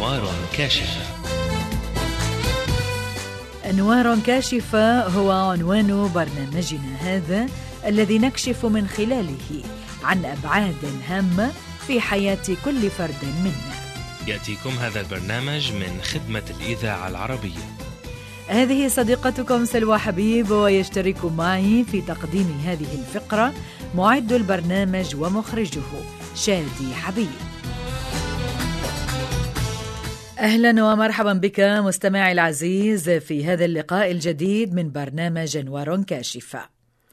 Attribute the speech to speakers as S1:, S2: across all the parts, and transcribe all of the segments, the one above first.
S1: أنوار كاشفة.
S2: أنوار كاشفة هو عنوان برنامجنا هذا، الذي نكشف من خلاله عن أبعاد هامة في حياة كل فرد منا.
S1: يأتيكم هذا البرنامج من خدمة الإذاعة العربية.
S2: هذه صديقتكم سلوى حبيب، ويشترك معي في تقديم هذه الفقرة معد البرنامج ومخرجه شادي حبيب. أهلا ومرحبا بك مستمعي العزيز في هذا اللقاء الجديد من برنامج أنوار كاشفة.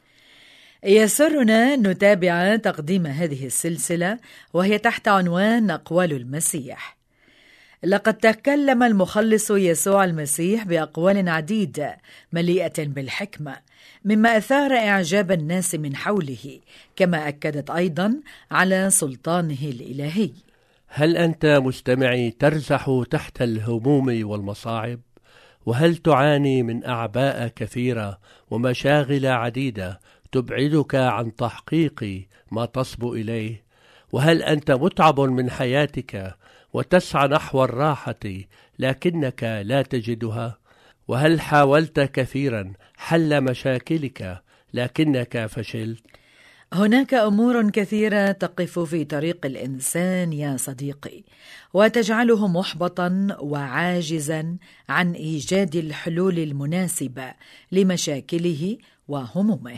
S2: يسرنا نتابع تقديم هذه السلسلة وهي تحت عنوان أقوال المسيح. لقد تكلم المخلص يسوع المسيح بأقوال عديدة مليئة بالحكمة، مما أثار إعجاب الناس من حوله، كما أكدت أيضا على سلطانه الإلهي.
S3: هل أنت مستمعي ترزح تحت الهموم والمصاعب؟ وهل تعاني من أعباء كثيرة ومشاغل عديدة تبعدك عن تحقيق ما تصبو إليه؟ وهل أنت متعب من حياتك وتسعى نحو الراحة لكنك لا تجدها؟ وهل حاولت كثيرا حل مشاكلك لكنك فشلت؟
S2: هناك أمور كثيرة تقف في طريق الإنسان يا صديقي، وتجعله محبطا وعاجزا عن إيجاد الحلول المناسبة لمشاكله وهمومه.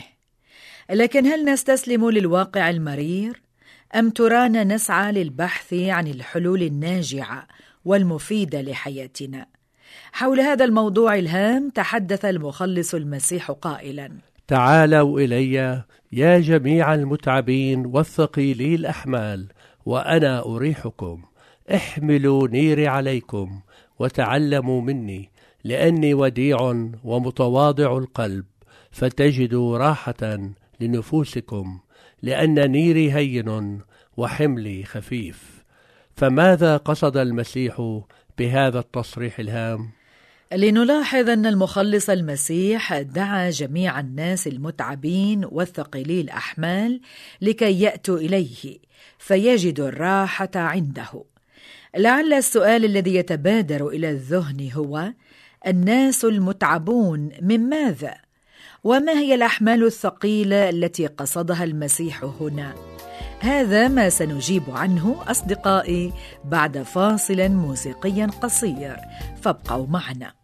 S2: لكن هل نستسلم للواقع المرير؟ أم ترانا نسعى للبحث عن الحلول الناجعة والمفيدة لحياتنا؟ حول هذا الموضوع الهام تحدث المخلص المسيح قائلا:
S3: تعالوا إلي يا جميع المتعبين والثقيلي الأحمال وأنا أريحكم. احملوا نيري عليكم وتعلموا مني، لأني وديع ومتواضع القلب، فتجدوا راحة لنفوسكم، لأن نيري هين وحملي خفيف. فماذا قصد المسيح بهذا التصريح الهام؟
S2: لنلاحظ أن المخلص المسيح دعا جميع الناس المتعبين والثقيلي الأحمال لكي يأتوا إليه فيجدوا الراحة عنده. لعل السؤال الذي يتبادر إلى الذهن هو: الناس المتعبون من ماذا؟ وما هي الأحمال الثقيلة التي قصدها المسيح هنا؟ هذا ما سنجيب عنه أصدقائي بعد فاصل موسيقي قصير، فابقوا معنا.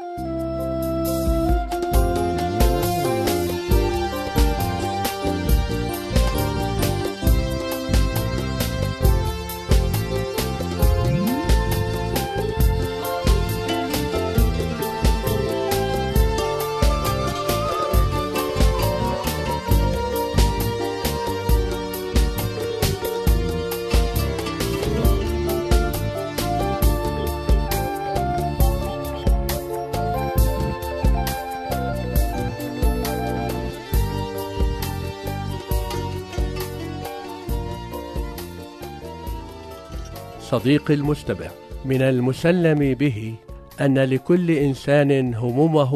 S3: صديقي المستمع، من المسلم به أن لكل إنسان همومه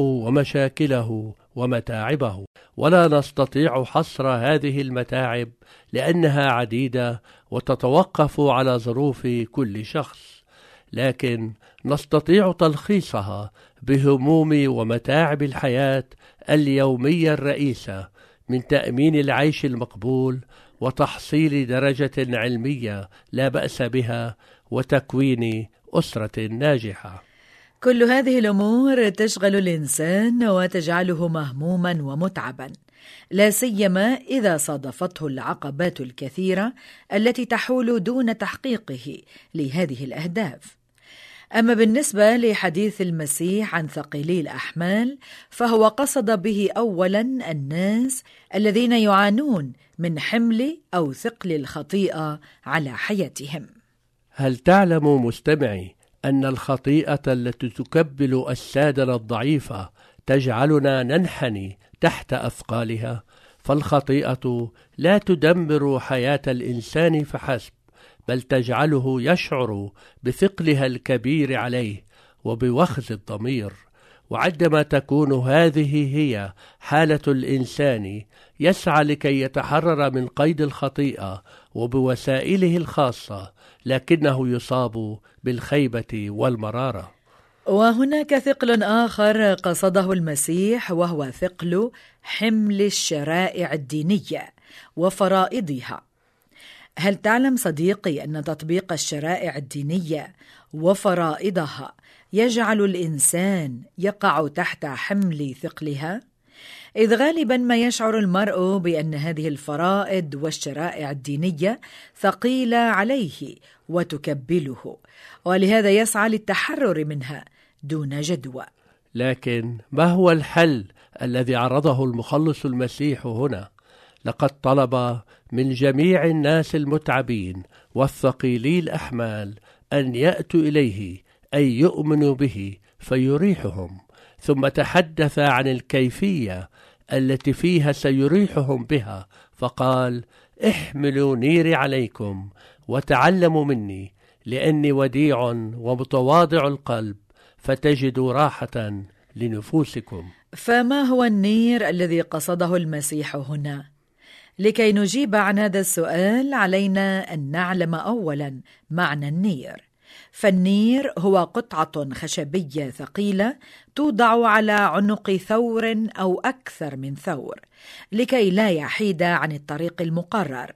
S3: ومشاكله ومتاعبه، ولا نستطيع حصر هذه المتاعب لأنها عديدة وتتوقف على ظروف كل شخص، لكن نستطيع تلخيصها بهموم ومتاعب الحياة اليومية الرئيسة، من تأمين العيش المقبول وتحصيل درجة علمية لا بأس بها وتكوين أسرة ناجحة.
S2: كل هذه الأمور تشغل الإنسان وتجعله مهموما ومتعبا، لا سيما إذا صادفته العقبات الكثيرة التي تحول دون تحقيقه لهذه الأهداف. أما بالنسبة لحديث المسيح عن ثقيلي الأحمال، فهو قصد به أولا الناس الذين يعانون من حمل أو ثقل الخطيئة على حياتهم.
S3: هل تعلم مستمعي أن الخطيئة التي تكبل أجسادنا الضعيفة تجعلنا ننحني تحت أثقالها؟ فالخطيئة لا تدمر حياة الإنسان فحسب، بل تجعله يشعر بثقلها الكبير عليه وبوخز الضمير، وعندما تكون هذه هي حالة الإنسان يسعى لكي يتحرر من قيد الخطيئة وبوسائله الخاصة، لكنه يصاب بالخيبة والمرارة.
S2: وهناك ثقل آخر قصده المسيح، وهو ثقل حمل الشرائع الدينية وفرائضها. هل تعلم صديقي أن تطبيق الشرائع الدينية وفرائضها يجعل الإنسان يقع تحت حمل ثقلها؟ إذ غالبا ما يشعر المرء بأن هذه الفرائض والشرائع الدينية ثقيلة عليه وتكبله، ولهذا يسعى للتحرر منها دون جدوى.
S3: لكن ما هو الحل الذي عرضه المخلص المسيح هنا؟ لقد طلب من جميع الناس المتعبين والثقيلي الأحمال أن يأتوا إليه، أي يؤمنوا به فيريحهم، ثم تحدث عن الكيفية التي فيها سيريحهم بها، فقال: احملوا نيري عليكم وتعلموا مني، لأني وديع ومتواضع القلب، فتجدوا راحة لنفوسكم.
S2: فما هو النير الذي قصده المسيح هنا؟ لكي نجيب عن هذا السؤال علينا أن نعلم أولا معنى النير. فالنير هو قطعة خشبية ثقيلة توضع على عنق ثور أو أكثر من ثور لكي لا يحيد عن الطريق المقرر،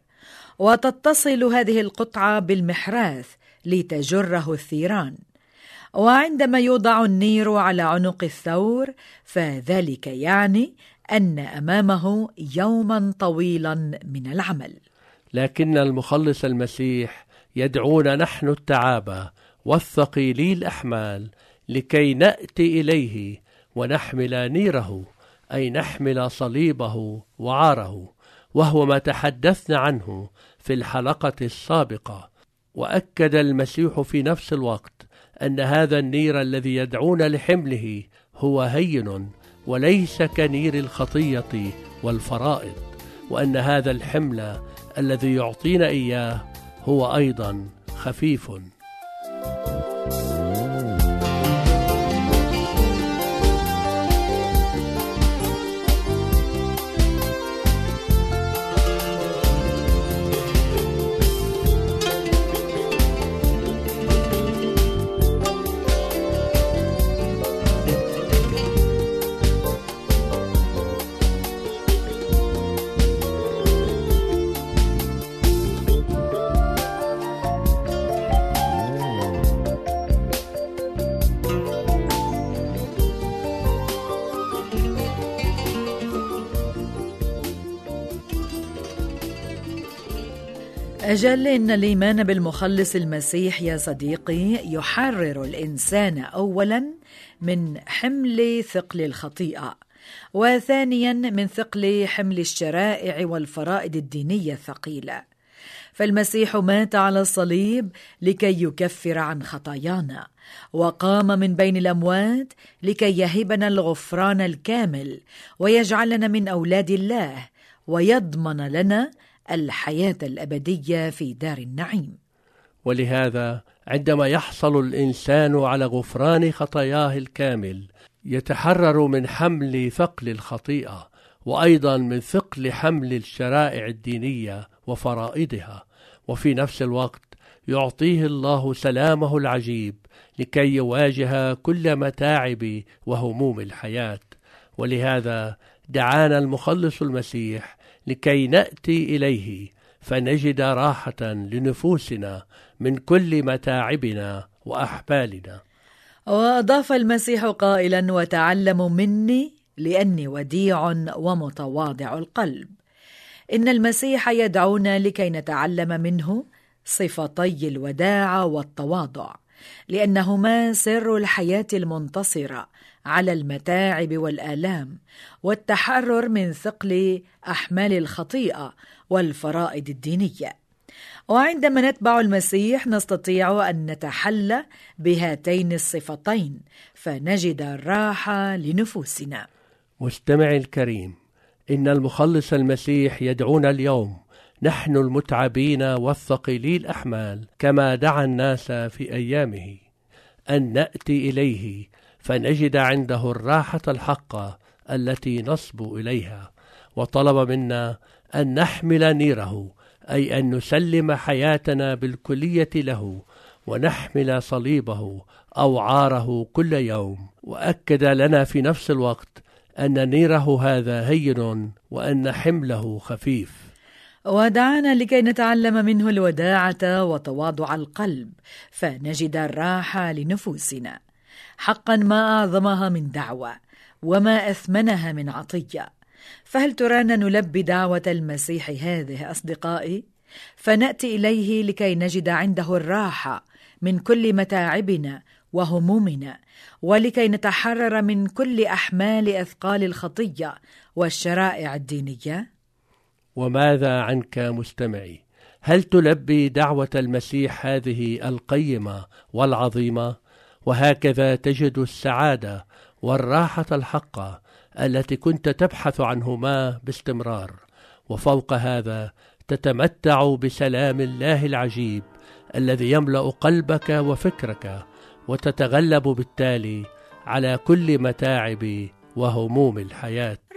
S2: وتتصل هذه القطعة بالمحراث لتجره الثيران. وعندما يوضع النير على عنق الثور فذلك يعني أن أمامه يوما طويلا من العمل.
S3: لكن المخلص المسيح يدعونا نحن التعابة والثقيلي الأحمال لكي نأتي إليه ونحمل نيره، أي نحمل صليبه وعاره، وهو ما تحدثنا عنه في الحلقة السابقة. وأكد المسيح في نفس الوقت أن هذا النير الذي يدعون لحمله هو هين وليس كنير الخطية والفرائض، وأن هذا الحمل الذي يعطينا إياه هو أيضا خفيف.
S2: أجل إن الإيمان بالمخلص المسيح يا صديقي يحرر الإنسان أولا من حمل ثقل الخطيئة، وثانيا من ثقل حمل الشرائع والفرائض الدينية الثقيلة. فالمسيح مات على الصليب لكي يكفر عن خطايانا، وقام من بين الأموات لكي يهبنا الغفران الكامل ويجعلنا من أولاد الله ويضمن لنا الحياة الأبدية في دار النعيم.
S3: ولهذا عندما يحصل الإنسان على غفران خطاياه الكامل يتحرر من حمل ثقل الخطيئة، وأيضا من ثقل حمل الشرائع الدينية وفرائضها، وفي نفس الوقت يعطيه الله سلامه العجيب لكي يواجه كل متاعب وهموم الحياة. ولهذا دعانا المخلص المسيح لكي نأتي إليه فنجد راحة لنفوسنا من كل متاعبنا وأحبالنا.
S2: وأضاف المسيح قائلا: وتعلموا مني لأني وديع ومتواضع القلب. إن المسيح يدعونا لكي نتعلم منه صفتي الوداعة والتواضع، لأنهما سر الحياة المنتصرة على المتاعب والآلام والتحرر من ثقل أحمال الخطيئة والفرائض الدينية. وعندما نتبع المسيح نستطيع أن نتحلى بهاتين الصفتين فنجد الراحة لنفوسنا.
S3: مستمعي الكريم، إن المخلص المسيح يدعونا اليوم نحن المتعبين والثقيلي الأحمال كما دعا الناس في أيامه أن نأتي إليه فنجد عنده الراحة الحقة التي نصبو إليها. وطلب منا أن نحمل نيره، أي أن نسلم حياتنا بالكلية له، ونحمل صليبه أو عاره كل يوم. وأكد لنا في نفس الوقت أن نيره هذا هين وأن حمله خفيف.
S2: ودعانا لكي نتعلم منه الوداعة وتواضع القلب، فنجد الراحة لنفوسنا. حقا ما أعظمها من دعوة، وما أثمنها من عطية. فهل ترانا نلبي دعوة المسيح هذه أصدقائي؟ فنأتي إليه لكي نجد عنده الراحة من كل متاعبنا وهمومنا، ولكي نتحرر من كل أحمال أثقال الخطية والشرائع الدينية.
S3: وماذا عنك مستمعي؟ هل تلبي دعوة المسيح هذه القيمة والعظيمة؟ وهكذا تجد السعادة والراحة الحقة التي كنت تبحث عنهما باستمرار. وفوق هذا تتمتع بسلام الله العجيب الذي يملأ قلبك وفكرك، وتتغلب بالتالي على كل متاعب وهموم الحياة.